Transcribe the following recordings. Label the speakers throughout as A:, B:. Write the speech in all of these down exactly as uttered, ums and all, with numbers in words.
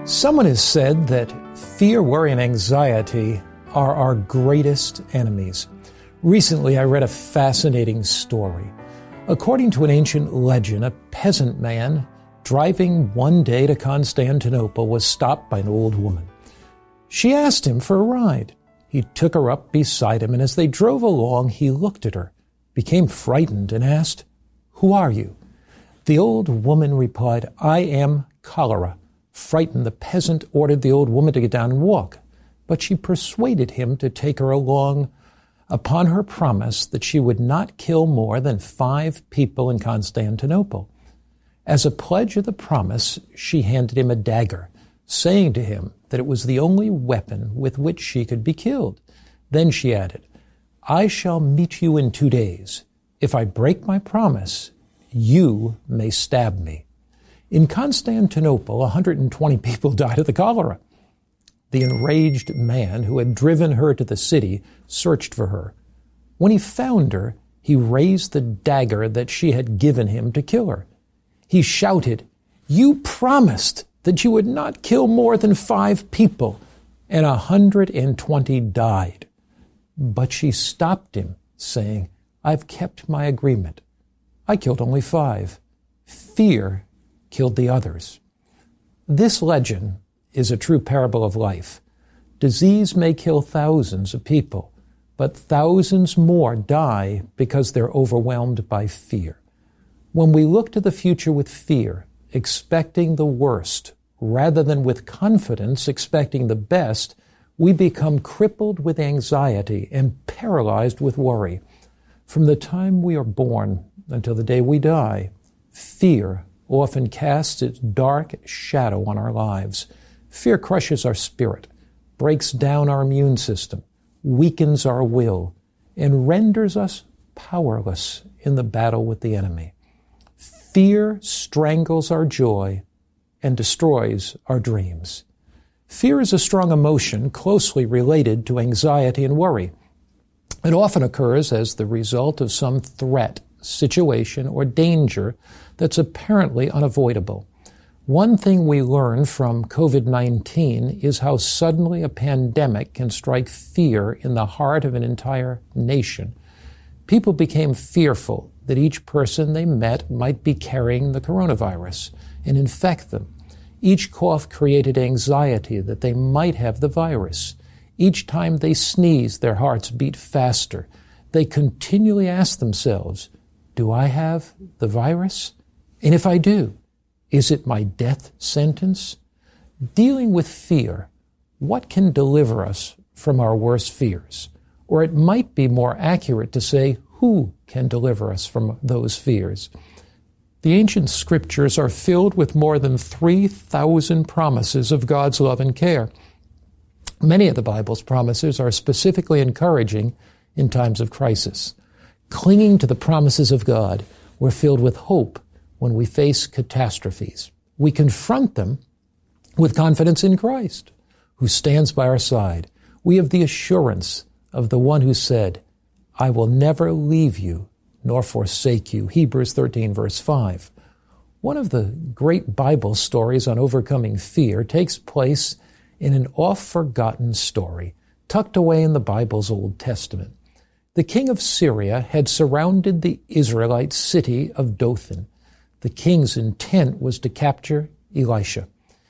A: Someone has said that fear, worry, and anxiety are our greatest enemies. Recently, I read a fascinating story. According to an ancient legend, a peasant man driving one day to Constantinople was stopped by an old woman. She asked him for a ride. He took her up beside him, and as they drove along, he looked at her, became frightened, and asked, "Who are you?" The old woman replied, "I am Cholera." Frightened, the peasant ordered the old woman to get down and walk, but she persuaded him to take her along upon her promise that she would not kill more than five people in Constantinople. As a pledge of the promise, she handed him a dagger, saying to him that it was the only weapon with which she could be killed. Then she added, "I shall meet you in two days. If I break my promise, you may stab me." In Constantinople, one hundred twenty people died of the cholera. The enraged man who had driven her to the city searched for her. When he found her, he raised the dagger that she had given him to kill her. He shouted, "You promised that you would not kill more than five people," and one hundred twenty died. But she stopped him, saying, "I've kept my agreement. I killed only five. Fear killed the others." This legend is a true parable of life. Disease may kill thousands of people, but thousands more die because they're overwhelmed by fear. When we look to the future with fear, expecting the worst, rather than with confidence expecting the best, we become crippled with anxiety and paralyzed with worry. From the time we are born until the day we die, fear often casts its dark shadow on our lives. Fear crushes our spirit, breaks down our immune system, weakens our will, and renders us powerless in the battle with the enemy. Fear strangles our joy and destroys our dreams. Fear is a strong emotion closely related to anxiety and worry. It often occurs as the result of some threat, situation, or danger that's apparently unavoidable. One thing we learn from covid nineteen is how suddenly a pandemic can strike fear in the heart of an entire nation. People became fearful that each person they met might be carrying the coronavirus and infect them. Each cough created anxiety that they might have the virus. Each time they sneezed, their hearts beat faster. They continually asked themselves, "Do I have the virus? And if I do, is it my death sentence?" Dealing with fear, what can deliver us from our worst fears? Or it might be more accurate to say, who can deliver us from those fears? The ancient scriptures are filled with more than three thousand promises of God's love and care. Many of the Bible's promises are specifically encouraging in times of crisis. Clinging to the promises of God, we're filled with hope when we face catastrophes. We confront them with confidence in Christ, who stands by our side. We have the assurance of the one who said, "I will never leave you nor forsake you." Hebrews thirteen, verse five. One of the great Bible stories on overcoming fear takes place in an oft-forgotten story tucked away in the Bible's Old Testament. The king of Syria had surrounded the Israelite city of Dothan. The king's intent was to capture Elisha.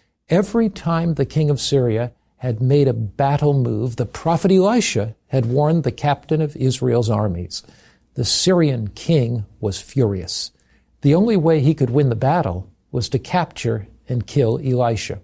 A: Every time the king of Syria had made a battle move, the prophet Elisha had warned the captain of Israel's armies. The Syrian king was furious. The only way he could win the battle was to capture and kill Elisha.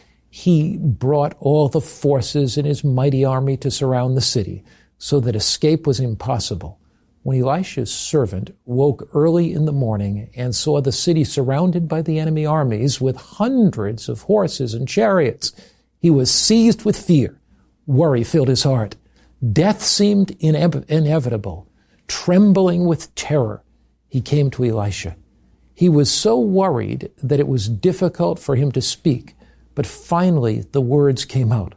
A: He brought all the forces in his mighty army to surround the city, so that escape was impossible. When Elisha's servant woke early in the morning and saw the city surrounded by the enemy armies with hundreds of horses and chariots, he was seized with fear. Worry filled his heart. Death seemed ine- inevitable. Trembling with terror, he came to Elisha. He was so worried that it was difficult for him to speak, but finally the words came out.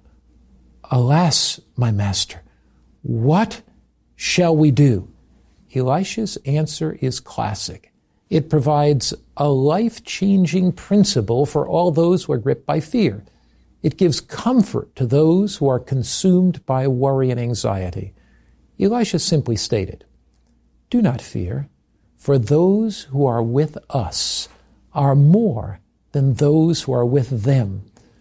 A: "Alas, my master, what shall we do?" Elisha's answer is classic. It provides a life-changing principle for all those who are gripped by fear. It gives comfort to those who are consumed by worry and anxiety. Elisha simply stated, "Do not fear, for those who are with us are more than those who are with them."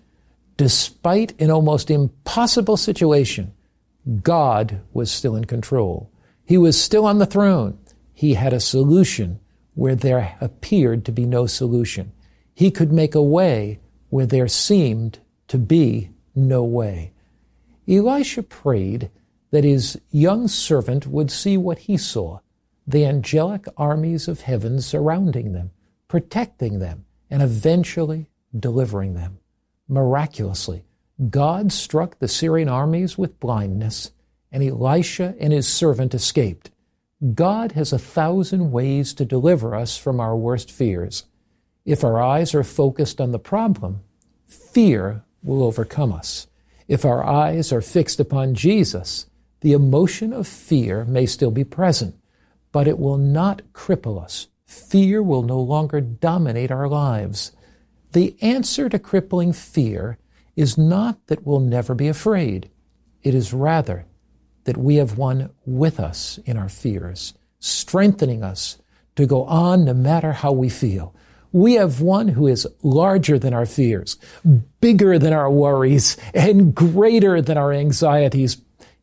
A: Despite an almost impossible situation, God was still in control. He was still on the throne. He had a solution where there appeared to be no solution. He could make a way where there seemed to be no way. Elisha prayed that his young servant would see what he saw, the angelic armies of heaven surrounding them, protecting them, and eventually delivering them. Miraculously, God struck the Syrian armies with blindness, and Elisha and his servant escaped. God has a thousand ways to deliver us from our worst fears. If our eyes are focused on the problem, fear will overcome us. If our eyes are fixed upon Jesus, the emotion of fear may still be present, but it will not cripple us. Fear will no longer dominate our lives. The answer to crippling fear is not that we'll never be afraid. It is rather that we have one with us in our fears, strengthening us to go on no matter how we feel. We have one who is larger than our fears, bigger than our worries, and greater than our anxieties.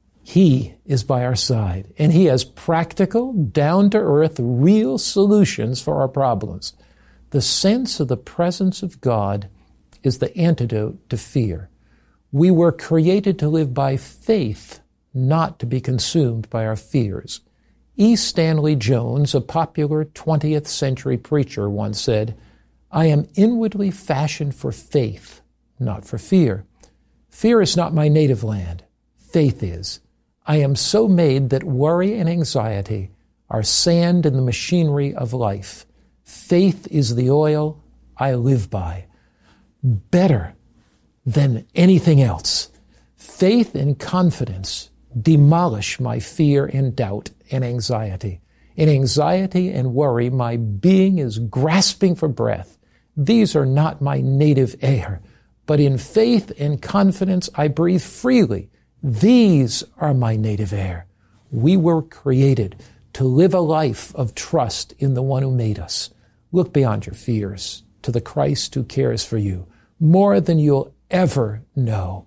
A: He is by our side, and he has practical, down-to-earth, real solutions for our problems. The sense of the presence of God is the antidote to fear. We were created to live by faith, not to be consumed by our fears. E. Stanley Jones, a popular twentieth century preacher, once said, "I am inwardly fashioned for faith, not for fear. Fear is not my native land. Faith is. I am so made that worry and anxiety are sand in the machinery of life. Faith is the oil I live by. Better than anything else. Faith and confidence demolish my fear and doubt and anxiety. In anxiety and worry, my being is grasping for breath. These are not my native air, but in faith and confidence I breathe freely. These are my native air. We were created to live a life of trust in the one who made us. Look beyond your fears to the Christ who cares for you more than you'll ever know."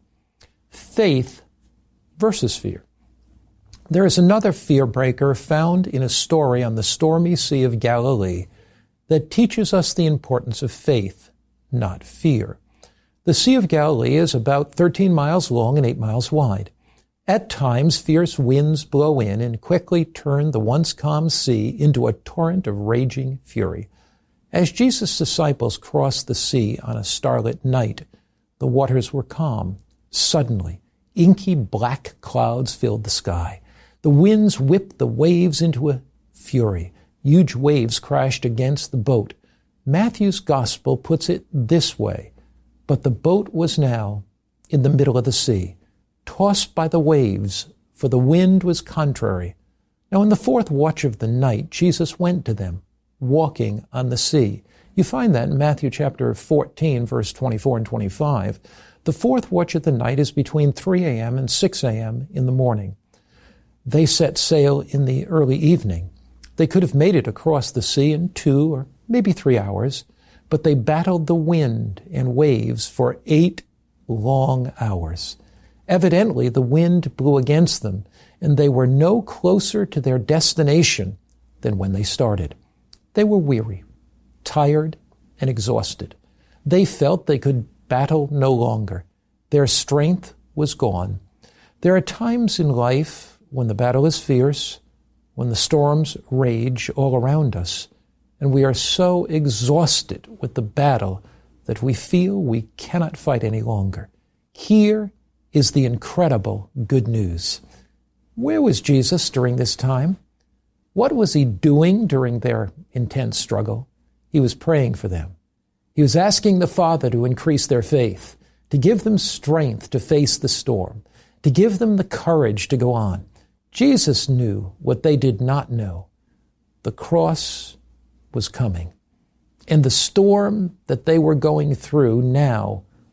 A: Faith versus fear. There is another fear breaker found in a story on the stormy Sea of Galilee that teaches us the importance of faith, not fear. The Sea of Galilee is about thirteen miles long and eight miles wide. At times, fierce winds blow in and quickly turn the once calm sea into a torrent of raging fury. As Jesus' disciples crossed the sea on a starlit night, the waters were calm. Suddenly, inky black clouds filled the sky. The winds whipped the waves into a fury. Huge waves crashed against the boat. Matthew's gospel puts it this way: "But the boat was now in the middle of the sea, tossed by the waves, for the wind was contrary. Now in the fourth watch of the night, Jesus went to them, walking on the sea." You find that in Matthew chapter fourteen, verse twenty-four and twenty-five. The fourth watch of the night is between three a.m. and six a.m. in the morning. They set sail in the early evening. They could have made it across the sea in two or maybe three hours, but they battled the wind and waves for eight long hours. Evidently, the wind blew against them, and they were no closer to their destination than when they started. They were weary, tired, and exhausted. They felt they could battle no longer. Their strength was gone. There are times in life when the battle is fierce, when the storms rage all around us, and we are so exhausted with the battle that we feel we cannot fight any longer. Here is the incredible good news. Where was Jesus during this time? What was he doing during their intense struggle? He was praying for them. He was asking the Father to increase their faith, to give them strength to face the storm, to give them the courage to go on. Jesus knew what they did not know. The cross was coming, and the storm that they were going through now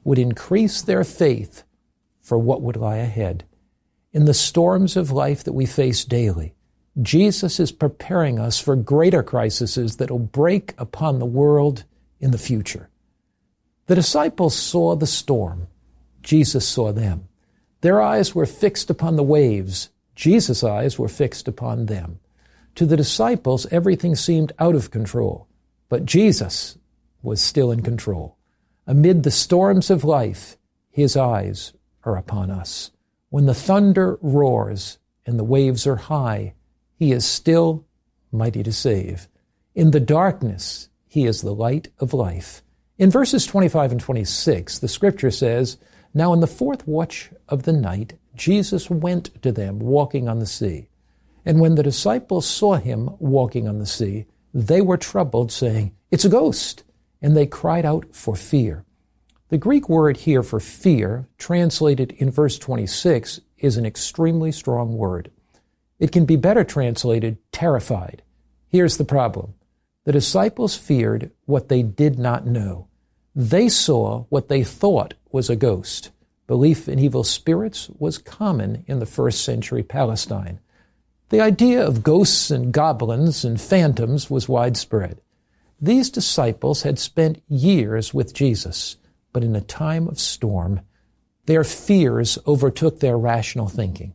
A: would increase their faith for what would lie ahead. In the storms of life that we face daily, Jesus is preparing us for greater crises that will break upon the world in the future. The disciples saw the storm. Jesus saw them. Their eyes were fixed upon the waves. Jesus' eyes were fixed upon them. To the disciples, everything seemed out of control, but Jesus was still in control. Amid the storms of life, his eyes are upon us. When the thunder roars and the waves are high, he is still mighty to save. In the darkness, he is the light of life. In verses twenty-five and twenty-six, the scripture says, "Now in the fourth watch of the night, Jesus went to them walking on the sea. And when the disciples saw him walking on the sea, they were troubled, saying, 'It's a ghost!' And they cried out for fear." The Greek word here for fear, translated in verse twenty-six, is an extremely strong word. It can be better translated terrified. Here's the problem. The disciples feared what they did not know. They saw what they thought was a ghost. Belief in evil spirits was common in the first century Palestine. The idea of ghosts and goblins and phantoms was widespread. These disciples had spent years with Jesus, but in a time of storm, their fears overtook their rational thinking.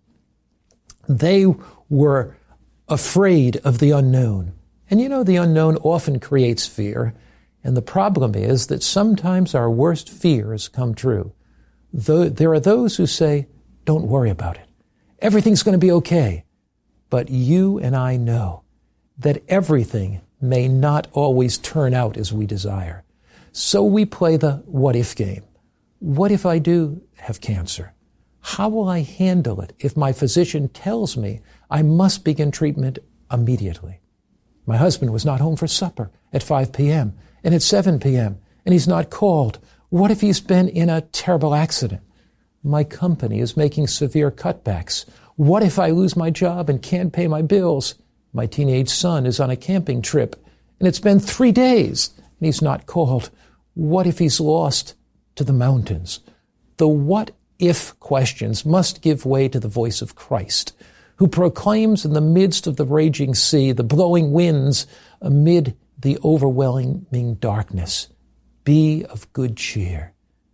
A: They were afraid of the unknown. And you know, the unknown often creates fear, and the problem is that sometimes our worst fears come true. Though there are those who say, "Don't worry about it. Everything's going to be okay." But you and I know that everything may not always turn out as we desire. So we play the what-if game. What if I do have cancer? How will I handle it if my physician tells me I must begin treatment immediately? My husband was not home for supper at five p.m. and at seven p.m., and he's not called. What if he's been in a terrible accident? My company is making severe cutbacks. What if I lose my job and can't pay my bills? My teenage son is on a camping trip, and it's been three days, and he's not called. What if he's lost to the mountains? The what-if questions must give way to the voice of Christ, who proclaims in the midst of the raging sea, the blowing winds, amid the overwhelming darkness, "Be of good cheer.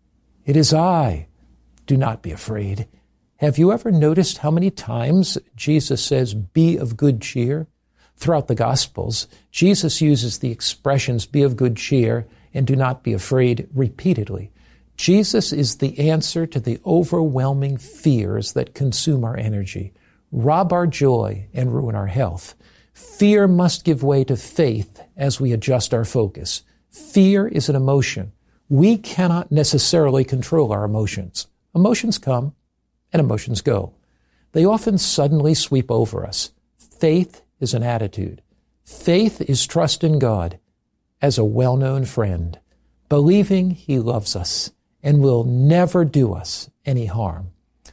A: It is I. Do not be afraid." Have you ever noticed how many times Jesus says, "Be of good cheer"? Throughout the Gospels, Jesus uses the expressions, "Be of good cheer" and "Do not be afraid" repeatedly. Jesus is the answer to the overwhelming fears that consume our energy, rob our joy, and ruin our health. Fear must give way to faith as we adjust our focus. Fear is an emotion. We cannot necessarily control our emotions. Emotions come and emotions go. They often suddenly sweep over us. Faith is an attitude. Faith is trust in God as a well-known friend, believing he loves us and will never do us any harm.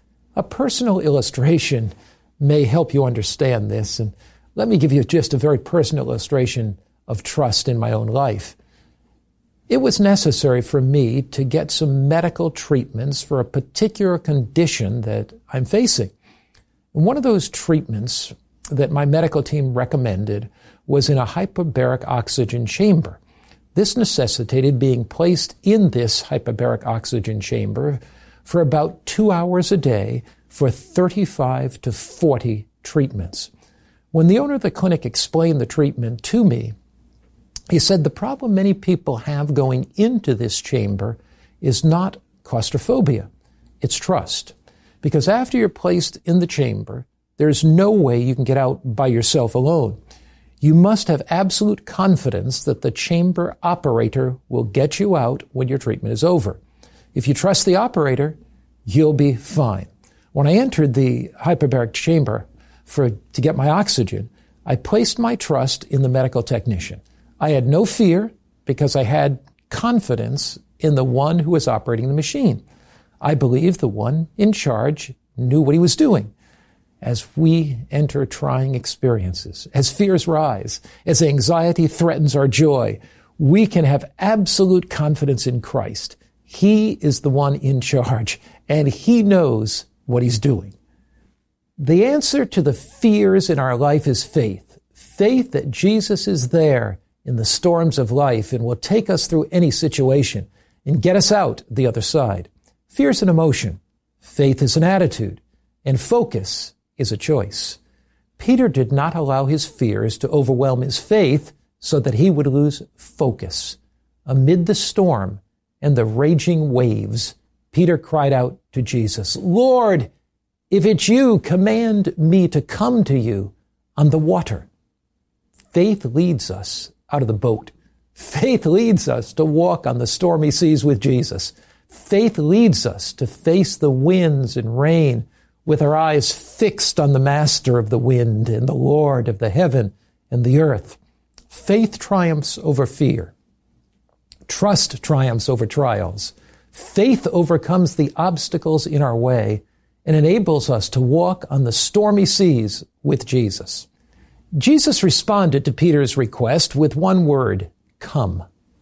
A: A personal illustration may help you understand this, and let me give you just a very personal illustration of trust in my own life. It was necessary for me to get some medical treatments for a particular condition that I'm facing. And one of those treatments that my medical team recommended was in a hyperbaric oxygen chamber. This necessitated being placed in this hyperbaric oxygen chamber for about two hours a day for thirty-five to forty treatments. When the owner of the clinic explained the treatment to me, he said the problem many people have going into this chamber is not claustrophobia, it's trust. Because after you're placed in the chamber, there's no way you can get out by yourself alone. You must have absolute confidence that the chamber operator will get you out when your treatment is over. If you trust the operator, you'll be fine. When I entered the hyperbaric chamber for to get my oxygen, I placed my trust in the medical technician. I had no fear because I had confidence in the one who was operating the machine. I believed the one in charge knew what he was doing. As we enter trying experiences, as fears rise, as anxiety threatens our joy, we can have absolute confidence in Christ. He is the one in charge, and he knows what he's doing. The answer to the fears in our life is faith. Faith that Jesus is there in the storms of life and will take us through any situation and get us out the other side. Fear is an emotion. Faith is an attitude. And focus is a choice. Peter did not allow his fears to overwhelm his faith so that he would lose focus. Amid the storm and the raging waves, Peter cried out to Jesus, "Lord, if it's you, command me to come to you on the water." Faith leads us out of the boat. Faith leads us to walk on the stormy seas with Jesus. Faith leads us to face the winds and rain with our eyes fixed on the master of the wind and the Lord of the heaven and the earth. Faith triumphs over fear. Trust triumphs over trials. Faith overcomes the obstacles in our way and enables us to walk on the stormy seas with Jesus. Jesus responded to Peter's request with one word, come.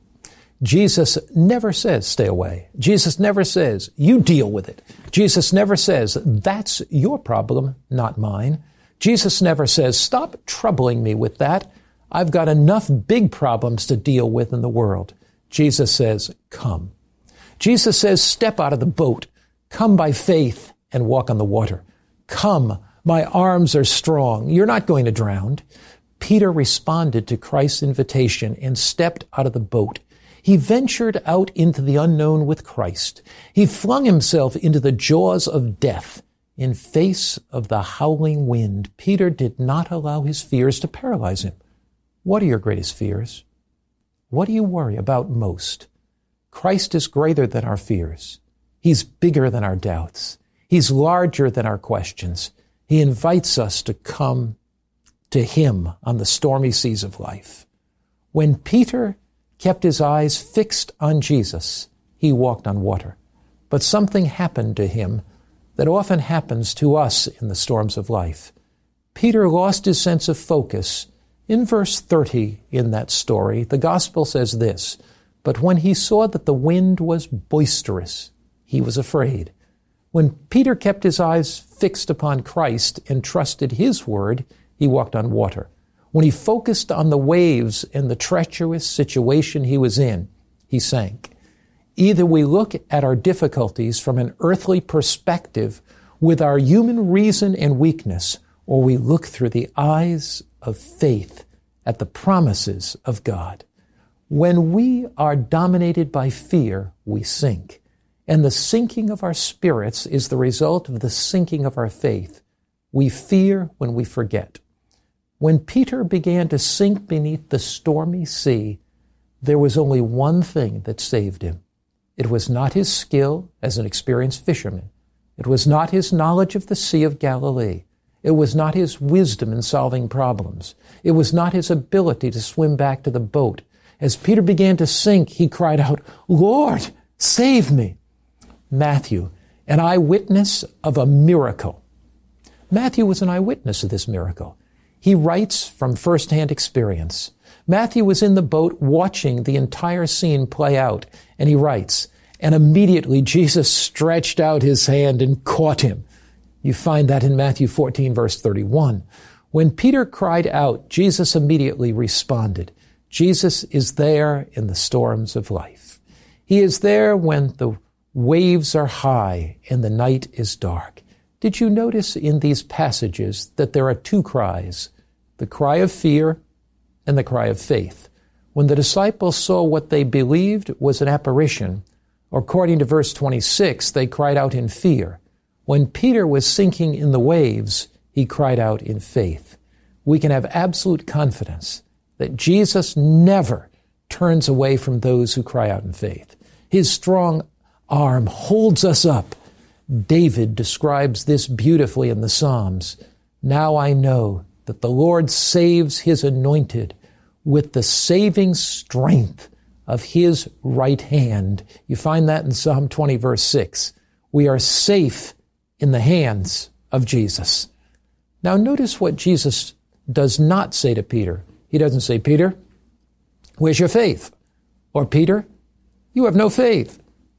A: Jesus never says, stay away. Jesus never says, you deal with it. Jesus never says, that's your problem, not mine. Jesus never says, stop troubling me with that. I've got enough big problems to deal with in the world. Jesus says, come. Jesus says, step out of the boat. Come by faith and walk on the water. Come, my arms are strong. You're not going to drown. Peter responded to Christ's invitation and stepped out of the boat. He ventured out into the unknown with Christ. He flung himself into the jaws of death. In face of the howling wind, Peter did not allow his fears to paralyze him. What are your greatest fears? What do you worry about most? Christ is greater than our fears. He's bigger than our doubts. He's larger than our questions. He invites us to come to him on the stormy seas of life. When Peter kept his eyes fixed on Jesus, he walked on water. But something happened to him that often happens to us in the storms of life. Peter lost his sense of focus. In verse thirty in that story, the gospel says this, but when he saw that the wind was boisterous, he was afraid. When Peter kept his eyes fixed upon Christ and trusted his word, he walked on water. When he focused on the waves and the treacherous situation he was in, he sank. Either we look at our difficulties from an earthly perspective with our human reason and weakness, or we look through the eyes of faith at the promises of God. When we are dominated by fear, we sink. And the sinking of our spirits is the result of the sinking of our faith. We fear when we forget. When Peter began to sink beneath the stormy sea, there was only one thing that saved him. It was not his skill as an experienced fisherman. It was not his knowledge of the Sea of Galilee. It was not his wisdom in solving problems. It was not his ability to swim back to the boat. As Peter began to sink, he cried out, Lord, save me. Matthew, an eyewitness of a miracle. Matthew was an eyewitness of this miracle. He writes from firsthand experience. Matthew was in the boat watching the entire scene play out, and he writes, and immediately Jesus stretched out his hand and caught him. You find that in Matthew fourteen, verse thirty-one. When Peter cried out, Jesus immediately responded. Jesus is there in the storms of life. He is there when the waves are high and the night is dark. Did you notice in these passages that there are two cries, the cry of fear and the cry of faith? When the disciples saw what they believed was an apparition, according to verse twenty-six, they cried out in fear. When Peter was sinking in the waves, he cried out in faith. We can have absolute confidence that Jesus never turns away from those who cry out in faith. His strong arm holds us up. David describes this beautifully in the Psalms. Now I know that the Lord saves his anointed with the saving strength of his right hand. You find that in Psalm twenty, verse six. We are safe in the hands of Jesus. Now notice what Jesus does not say to Peter. He doesn't say, Peter, where's your faith? Or Peter, you have no faith.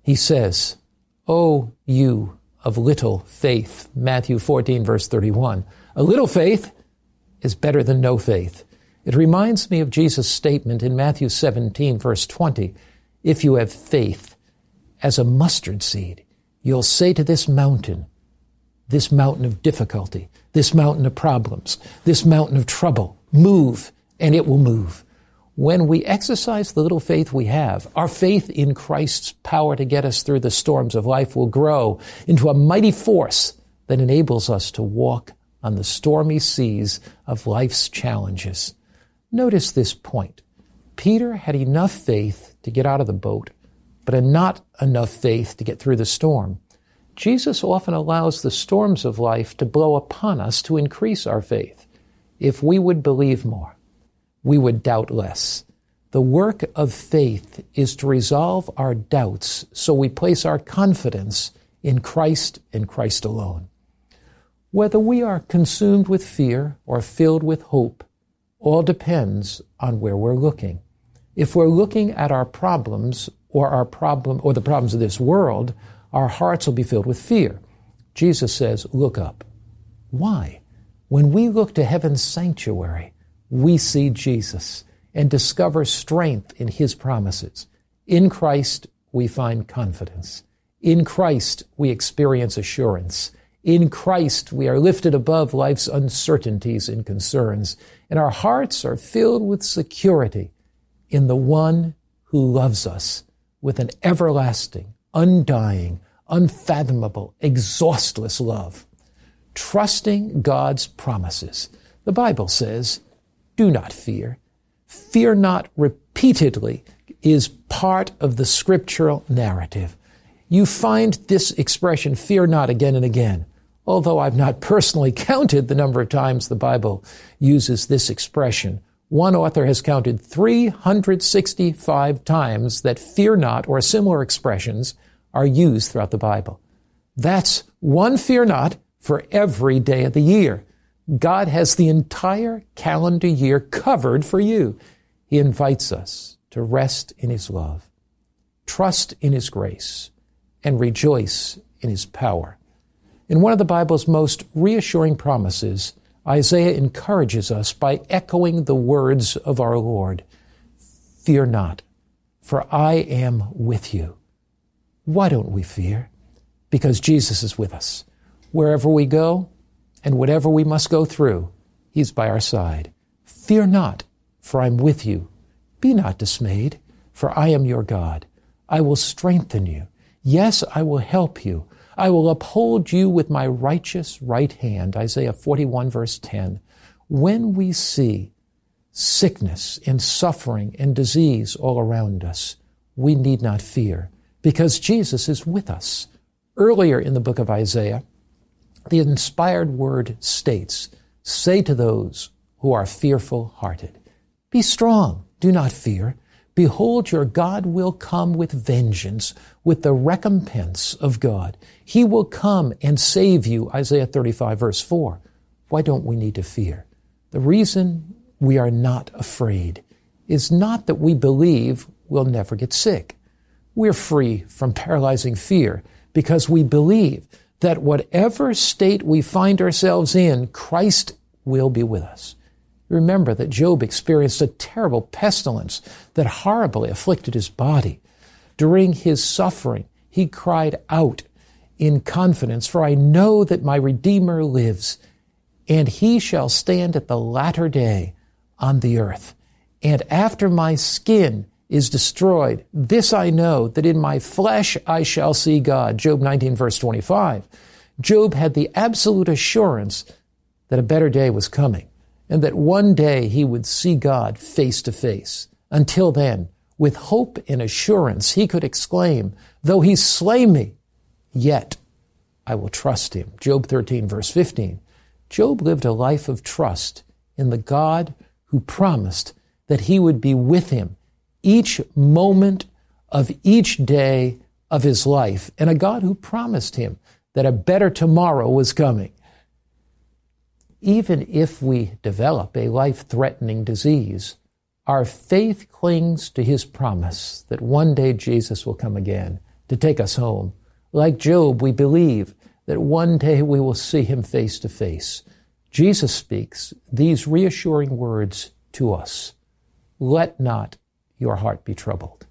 A: He says, "O you of little faith," Matthew fourteen, verse thirty-one. A little faith is better than no faith. It reminds me of Jesus' statement in Matthew seventeen, verse twenty. If you have faith as a mustard seed, you'll say to this mountain, this mountain of difficulty, this mountain of problems, this mountain of trouble, move, and it will move. When we exercise the little faith we have, our faith in Christ's power to get us through the storms of life will grow into a mighty force that enables us to walk on the stormy seas of life's challenges. Notice this point. Peter had enough faith to get out of the boat, but not enough faith to get through the storm. Jesus often allows the storms of life to blow upon us to increase our faith. If we would believe more, we would doubt less. The work of faith is to resolve our doubts so we place our confidence in Christ and Christ alone. Whether we are consumed with fear or filled with hope, all depends on where we're looking. If we're looking at our problems or our problem or the problems of this world, our hearts will be filled with fear. Jesus says, look up. Why? When we look to heaven's sanctuary, we see Jesus and discover strength in his promises. In Christ, we find confidence. In Christ, we experience assurance. In Christ, we are lifted above life's uncertainties and concerns, and our hearts are filled with security in the one who loves us with an everlasting, undying, unfathomable, exhaustless love. Trusting God's promises. The Bible says, do not fear. Fear not repeatedly is part of the scriptural narrative. You find this expression, fear not, again and again. Although I've not personally counted the number of times the Bible uses this expression, one author has counted three hundred sixty-five times that fear not or similar expressions are used throughout the Bible. That's one fear not for every day of the year. God has the entire calendar year covered for you. He invites us to rest in his love, trust in his grace, and rejoice in his power. In one of the Bible's most reassuring promises, Isaiah encourages us by echoing the words of our Lord, "Fear not, for I am with you." Why don't we fear? Because Jesus is with us. Wherever we go and whatever we must go through, he's by our side. Fear not, for I'm with you. Be not dismayed, for I am your God. I will strengthen you. Yes, I will help you. I will uphold you with my righteous right hand. Isaiah forty-one, verse ten. When we see sickness and suffering and disease all around us, we need not fear, because Jesus is with us. Earlier in the book of Isaiah, the inspired word states, say to those who are fearful-hearted, be strong, do not fear. Behold, your God will come with vengeance, with the recompense of God. He will come and save you, Isaiah thirty-five, verse four. Why don't we need to fear? The reason we are not afraid is not that we believe we'll never get sick. We're free from paralyzing fear because we believe that whatever state we find ourselves in, Christ will be with us. Remember that Job experienced a terrible pestilence that horribly afflicted his body. During his suffering, he cried out in confidence, for I know that my Redeemer lives, and he shall stand at the latter day on the earth. And after my skin is destroyed, this I know, that in my flesh I shall see God. Job nineteen, verse twenty-five. Job had the absolute assurance that a better day was coming, and that one day he would see God face to face. Until then, with hope and assurance, he could exclaim, though he slay me, yet I will trust him. Job thirteen, verse fifteen. Job lived a life of trust in the God who promised that he would be with him each moment of each day of his life, and a God who promised him that a better tomorrow was coming. Even if we develop a life-threatening disease, our faith clings to his promise that one day Jesus will come again to take us home. Like Job, we believe that one day we will see him face to face. Jesus speaks these reassuring words to us. Let not your heart be troubled.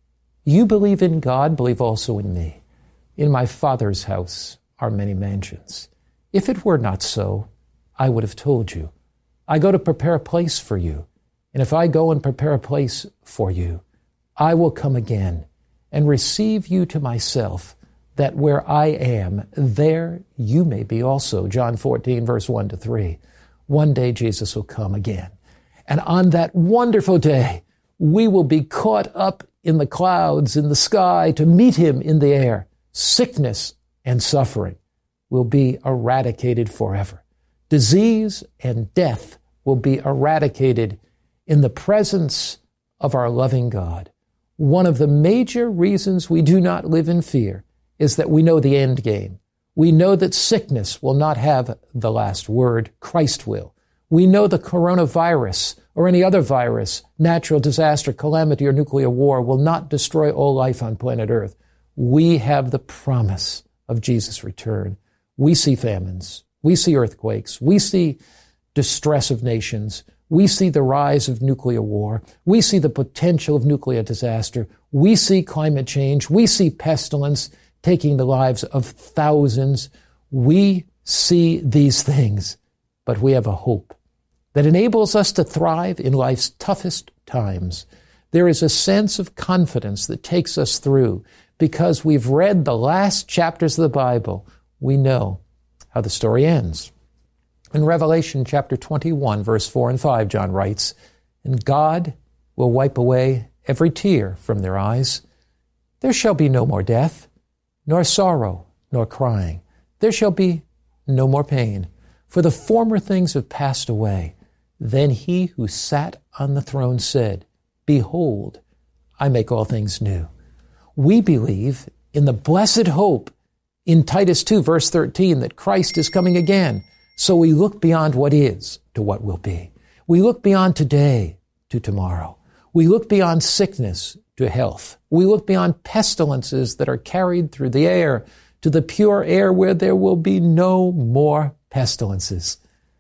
A: You believe in God, believe also in me. In my Father's house are many mansions. If it were not so, I would have told you. I go to prepare a place for you. And if I go and prepare a place for you, I will come again and receive you to myself, that where I am, there you may be also. John fourteen, verse one to three. One day Jesus will come again. And on that wonderful day, we will be caught up in the clouds, in the sky, to meet him in the air. Sickness and suffering will be eradicated forever. Disease and death will be eradicated in the presence of our loving God. One of the major reasons we do not live in fear is that we know the end game. We know that sickness will not have the last word. Christ will. We know the coronavirus or any other virus, natural disaster, calamity, or nuclear war will not destroy all life on planet Earth. We have the promise of Jesus' return. We see famines. We see earthquakes. We see distress of nations. We see the rise of nuclear war. We see the potential of nuclear disaster. We see climate change. We see pestilence taking the lives of thousands. We see these things, but we have a hope that enables us to thrive in life's toughest times. There is a sense of confidence that takes us through because we've read the last chapters of the Bible. We know how the story ends. In Revelation chapter twenty-one, verse four and five, John writes, "And God will wipe away every tear from their eyes. There shall be no more death, nor sorrow, nor crying. There shall be no more pain, for the former things have passed away." Then he who sat on the throne said, "Behold, I make all things new." We believe in the blessed hope in Titus two, verse thirteen, that Christ is coming again. So we look beyond what is to what will be. We look beyond today to tomorrow. We look beyond sickness to health. We look beyond pestilences that are carried through the air to the pure air where there will be no more pestilences.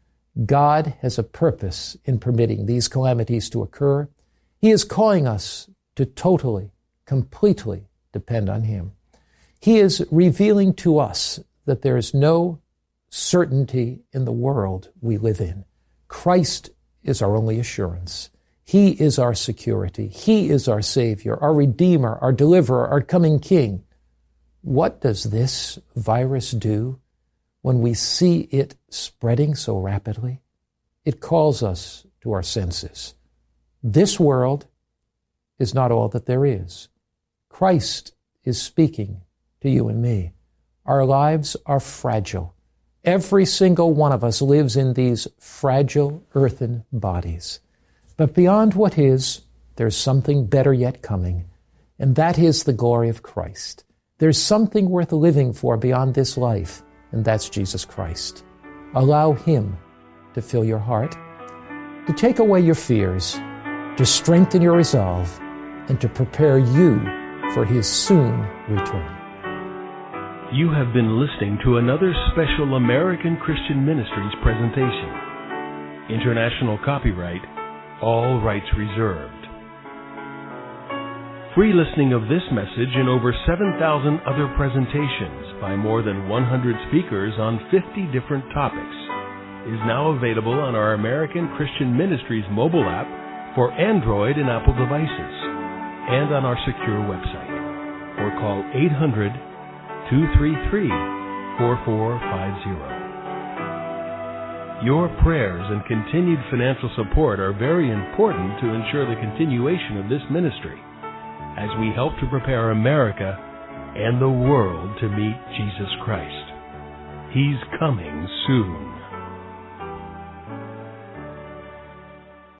A: God has a purpose in permitting these calamities to occur. He is calling us to totally, completely depend on him. He is revealing to us that there is no certainty in the world we live in. Christ is our only assurance. He is our security. He is our Savior, our Redeemer, our Deliverer, our coming King. What does this virus do when we see it spreading so rapidly? It calls us to our senses. This world is not all that there is. Christ is speaking to you and me. Our lives are fragile. Every single one of us lives in these fragile earthen bodies. But beyond what is, there's something better yet coming, and that is the glory of Christ. There's something worth living for beyond this life, and that's Jesus Christ. Allow him to fill your heart, to take away your fears, to strengthen your resolve, and to prepare you for his soon return.
B: You have been listening to another special American Christian Ministries presentation. International copyright, all rights reserved. Free listening of this message and over seven thousand other presentations by more than one hundred speakers on fifty different topics is now available on our American Christian Ministries mobile app for Android and Apple devices and on our secure website, or call eight hundred, two three three, four four five zero. Your prayers and continued financial support are very important to ensure the continuation of this ministry as we help to prepare America and the world to meet Jesus Christ. He's coming soon.